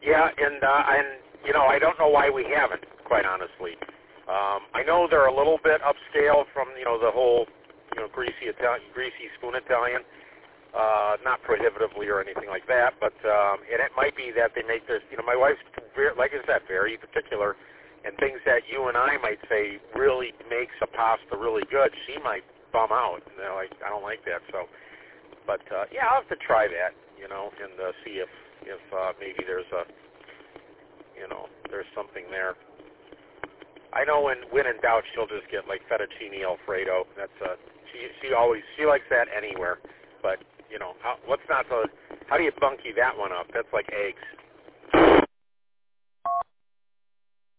Yeah, and you know, I don't know why we haven't, quite honestly. I know they're a little bit upscale from, you know, the whole, you know, greasy spoon Italian. Not prohibitively or anything like that, but and it might be that they make this, you know, my wife's, like I said, very particular, and things that you and I might say really makes a pasta really good, she might bum out. You know, like, I don't like that, so. But, yeah, I'll have to try that, you know, and see if maybe there's a, you know, there's something there. I know when in doubt, she'll just get, like, fettuccine Alfredo. That's she likes that anywhere, but, you know, how do you bunky that one up? That's like eggs.